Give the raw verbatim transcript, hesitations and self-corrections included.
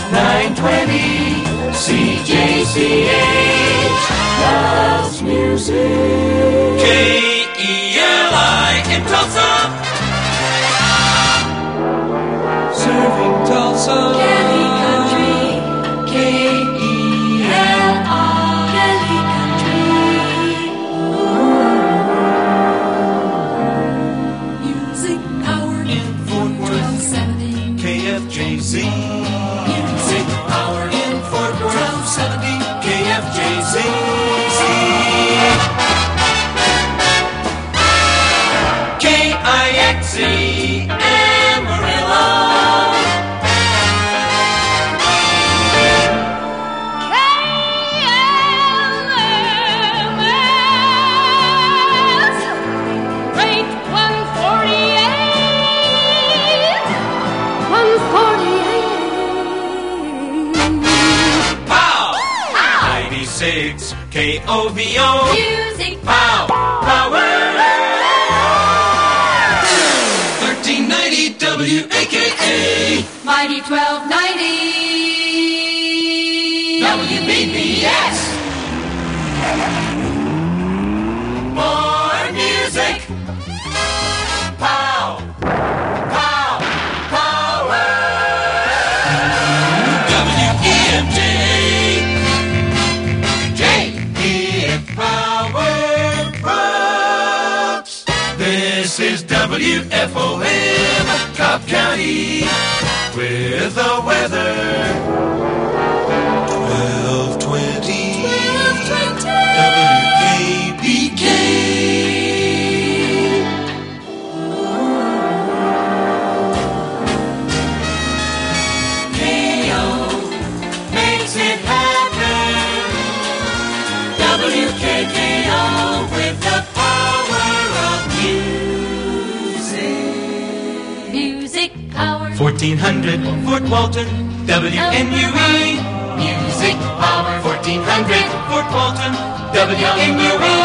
nine twenty C J C H loves music. K E L I in Tulsa. Serving Tulsa. Kelly Country. K E L I. Kelly Country. Music power In Fort Worth. twelve seventy. K F J Z. Music power In Fort Worth. twelve seventy. K F J Z. K I X E Amarillo. Pow! ninety-six K O V O. Music Pow! Power! thirteen ninety W A K A. Mighty twelve ninety. W B B S. More music. Pow! Pow! Power! W E M J. J E F Power Rocks. This is W F O M, Cobb County, with the weather. twelve twenty W K B K. K O makes it happen. W K K O with the power of music. Music power. fourteen hundred Fort Walton, W N U E. Music power. fourteen hundred Fort Walton, W N U E.